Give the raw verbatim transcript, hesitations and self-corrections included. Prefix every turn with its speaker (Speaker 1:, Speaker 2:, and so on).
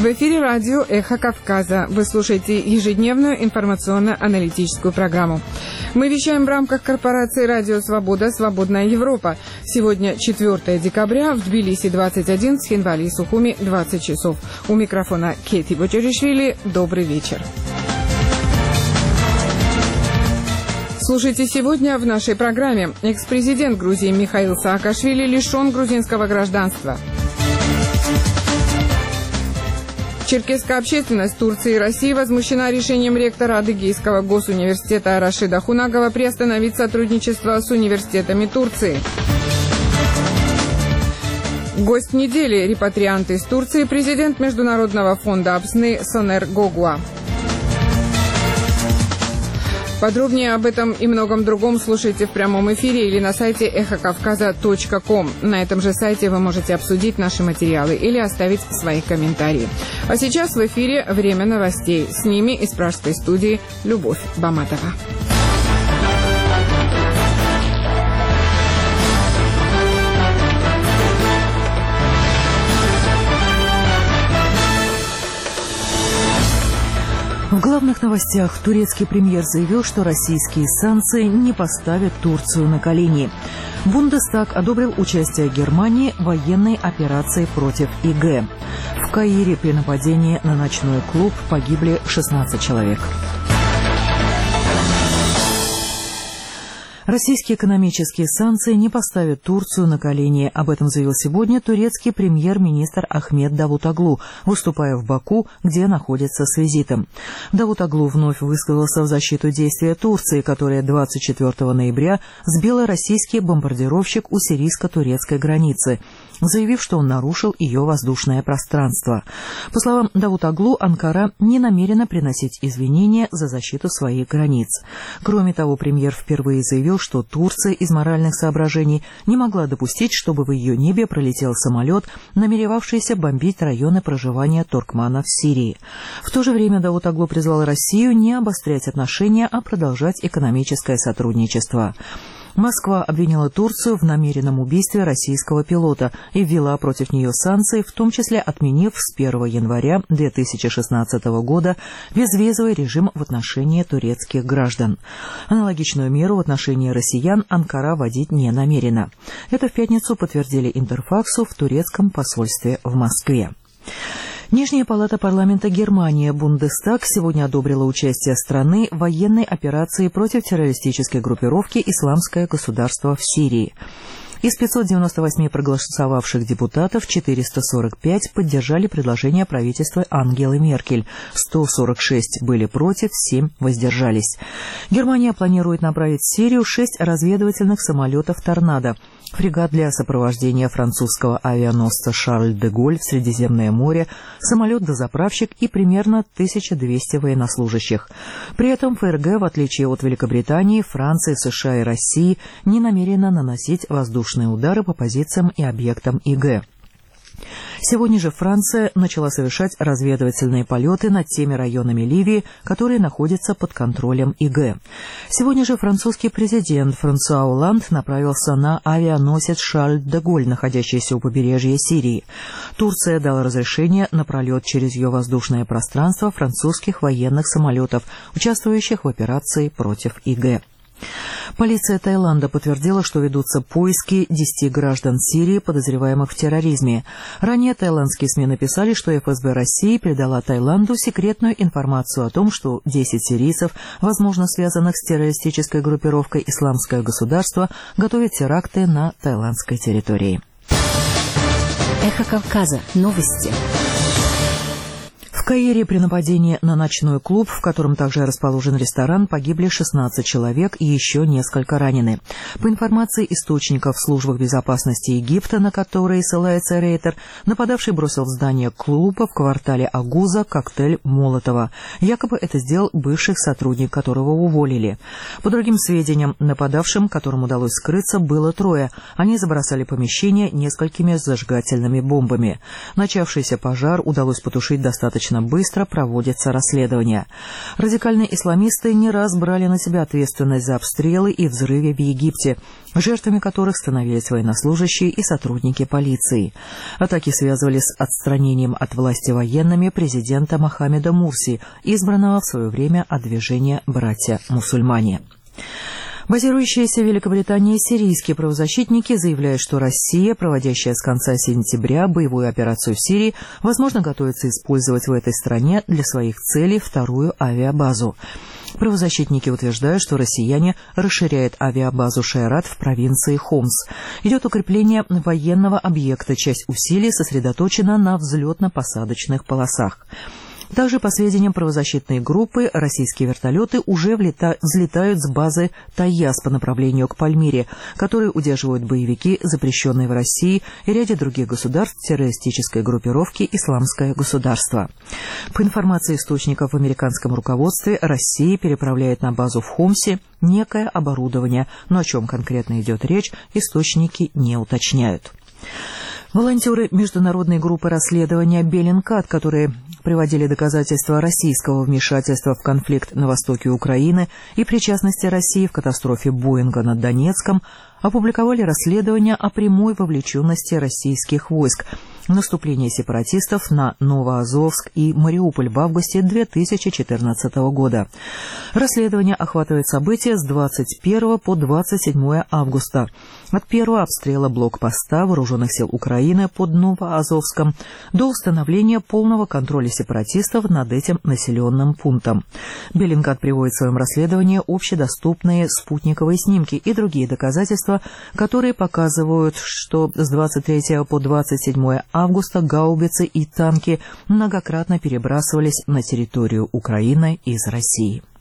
Speaker 1: В эфире радио «Эхо Кавказа». Вы слушаете ежедневную информационно-аналитическую программу. Мы вещаем в рамках корпорации «Радио Свобода. Свободная Европа». Сегодня четвёртое декабря, в Тбилиси двадцать один, в Схинвали и Сухуми двадцать часов. У микрофона Кети Бочаришвили. Добрый вечер. Слушайте сегодня в нашей программе. Экс-президент Грузии Михаил Саакашвили лишен грузинского гражданства. Черкесская общественность Турции и России возмущена решением ректора Адыгейского госуниверситета Рашида Хунагова приостановить сотрудничество с университетами Турции. Гость недели – репатриант из Турции, президент Международного фонда Абсны Сонер Гогуа. Подробнее об этом и многом другом слушайте в прямом эфире или на сайте эхо кавказа точка ком. На этом же сайте вы можете обсудить наши материалы или оставить свои комментарии. А сейчас в эфире время новостей. С ними из пражской студии Любовь Баматова.
Speaker 2: В главных новостях турецкий премьер заявил, что российские санкции не поставят Турцию на колени. Бундестаг одобрил участие Германии в военной операции против ИГ. В Каире при нападении на ночной клуб погибли шестнадцать человек. Российские экономические санкции не поставят Турцию на колени. Об этом заявил сегодня турецкий премьер-министр Ахмед Давутоглу, выступая в Баку, где находится с визитом. Давутоглу вновь высказался в защиту действия Турции, которая двадцать четвёртого ноября сбила российский бомбардировщик у сирийско-турецкой границы, заявив, что он нарушил ее воздушное пространство. По словам Давутоглу, Анкара не намерена приносить извинения за защиту своих границ. Кроме того, премьер впервые заявил, что Турция из моральных соображений не могла допустить, чтобы в ее небе пролетел самолет, намеревавшийся бомбить районы проживания туркманов в Сирии. В то же время Давутоглу призвал Россию не обострять отношения, а продолжать экономическое сотрудничество. Москва обвинила Турцию в намеренном убийстве российского пилота и ввела против нее санкции, в том числе отменив с первого января две тысячи шестнадцатого года безвизовый режим в отношении турецких граждан. Аналогичную меру в отношении россиян Анкара вводить не намерена. Это в пятницу подтвердили Интерфаксу в турецком посольстве в Москве. Нижняя палата парламента Германии, Бундестаг, сегодня одобрила участие страны в военной операции против террористической группировки «Исламское государство» в Сирии. Из пятисот девяноста восьми проголосовавших депутатов четыреста сорок пять поддержали предложение правительства Ангелы Меркель, сто сорок шесть были против, семь воздержались. Германия планирует направить в Сирию шесть разведывательных самолетов «Торнадо», фрегат для сопровождения французского авианосца «Шарль де Голль» в Средиземное море, самолет-дозаправщик и примерно тысяча двести военнослужащих. При этом ФРГ, в отличие от Великобритании, Франции, США и России, не намерена наносить воздушные удары по позициям и объектам ИГ. Сегодня же Франция начала совершать разведывательные полеты над теми районами Ливии, которые находятся под контролем ИГ. Сегодня же французский президент Франсуа Олланд направился на авианосец «Шарль де Голль», находящийся у побережья Сирии. Турция дала разрешение на пролет через ее воздушное пространство французских военных самолетов, участвующих в операции против ИГ. Полиция Таиланда подтвердила, что ведутся поиски десяти граждан Сирии, подозреваемых в терроризме. Ранее таиландские СМИ написали, что ФСБ России передала Таиланду секретную информацию о том, что десять сирийцев, возможно связанных с террористической группировкой «Исламское государство», готовят теракты на таиландской территории.
Speaker 3: Эхо Кавказа. Новости.
Speaker 2: В Каире при нападении на ночной клуб, в котором также расположен ресторан, погибли шестнадцать человек и еще несколько ранены. По информации источников в службах безопасности Египта, на которые ссылается Рейтер, нападавший бросил в здание клуба в квартале Агуза коктейль Молотова. Якобы это сделал бывший сотрудник, которого уволили. По другим сведениям, нападавшим, которым удалось скрыться, было трое. Они забросали помещение несколькими зажигательными бомбами. Начавшийся пожар удалось потушить достаточно достаточно быстро проводится расследование. Радикальные исламисты не раз брали на себя ответственность за обстрелы и взрывы в Египте, жертвами которых становились военнослужащие и сотрудники полиции. Атаки связывали с отстранением от власти военными президента Мохаммеда Мурси, избранного в свое время от движения «Братья-мусульмане». Базирующиеся в Великобритании сирийские правозащитники заявляют, что Россия, проводящая с конца сентября боевую операцию в Сирии, возможно, готовится использовать в этой стране для своих целей вторую авиабазу. Правозащитники утверждают, что россияне расширяют авиабазу Шайрат в провинции Хомс. Идет укрепление военного объекта, часть усилий сосредоточена на взлетно-посадочных полосах. Также, по сведениям правозащитной группы, российские вертолеты уже влета... взлетают с базы Тайяс по направлению к Пальмире, которые удерживают боевики, запрещенные в России и ряде других государств террористической группировки «Исламское государство». По информации источников в американском руководстве, Россия переправляет на базу в Хомсе некое оборудование, но о чем конкретно идет речь, источники не уточняют. Волонтеры международной группы расследования «Беллинкат», которые приводили доказательства российского вмешательства в конфликт на востоке Украины и причастности России в катастрофе Боинга над Донецком, опубликовали расследование о прямой вовлеченности российских войск в наступление сепаратистов на Новоазовск и Мариуполь в августе две тысячи четырнадцатого года. Расследование охватывает события с двадцать первого по двадцать седьмое августа. От первого обстрела блокпоста Вооруженных сил Украины под Новоазовском до установления полного контроля сепаратистов над этим населенным пунктом. Беллинкат приводит в своем расследовании общедоступные спутниковые снимки и другие доказательства, которые показывают, что с двадцать третьего по двадцать седьмое августа гаубицы и танки многократно перебрасывались на территорию Украины из России.